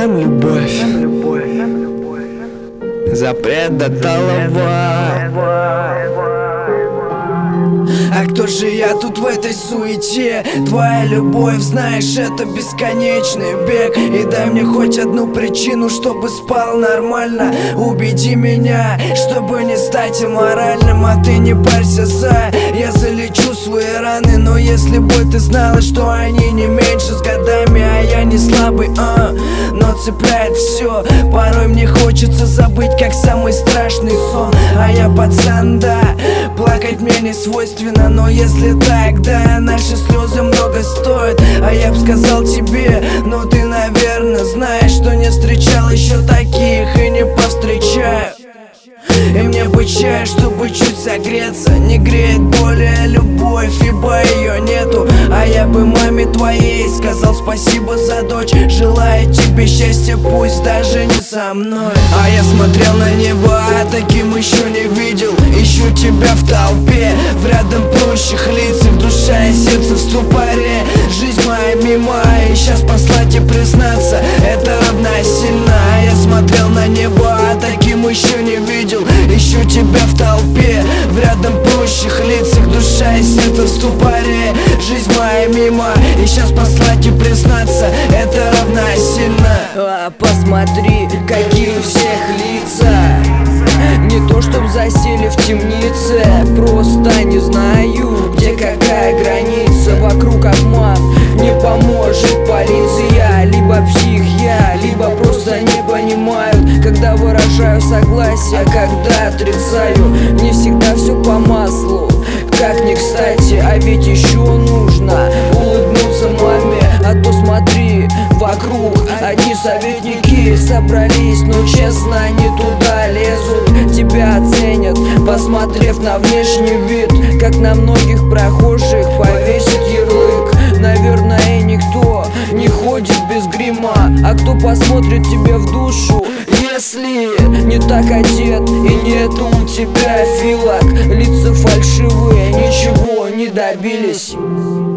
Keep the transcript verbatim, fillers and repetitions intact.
Дам любовь запрет до талого. А кто же я тут в этой суете? Твоя любовь, знаешь, это бесконечный бег. И дай мне хоть одну причину, чтобы спал нормально. Убеди меня, чтобы не стать имморальным. А ты не парься, за, я залечу свои раны. Но если бы ты знала, что они не меньше с годами, а я не слабый, а, но цепляет все. Порой мне хочется забыть, как самый страшный сон. А я пацан, да, плакать мне не свойственно. Но если так, да, наши слезы много стоят. А я б сказал тебе, но ты, наверное, знаешь, что не встречал еще таких и не повстречаю. И мне бы чай, чтобы чуть согреться. Не греет более любовь, ибо ее нету. А я бы маме твоей сказал спасибо за дочь. Желаю тебе счастья, пусть даже не со мной. А я смотрел на небо, а таким еще не видел. Ищу тебя в толпе, в рядом прущих лицах. Душа и сердце в ступоре. Жизнь моя мимо, и сейчас послать и признаться, это равносильно. А я смотрел на небо, а таким еще не видел. Ищу тебя в толпе, в рядом прущих лицах. Душа и сердце в ступоре. Жизнь моя мимо, и сейчас послать и признаться, это равносильно. А посмотри, какие у всех лица. Не то чтоб засели в темнице, просто не знаю, где какая граница. Вокруг обман, не поможет полиция. Либо псих я, либо просто не понимают, когда выражаю согласие, а когда отрицаю. Не всегда все по маслу, как не кстати. А ведь еще нужно улыбнуться маме. А то смотри, вокруг одни советники собрались, но честно не туда лезут. Тебя оценят, посмотрев на внешний вид, как на многих прохожих повесит ярлык. Наверное, никто не ходит без грима. А кто посмотрит тебе в душу, если не так одет и нету у тебя филок? Лица фальшивые, ничего не добились.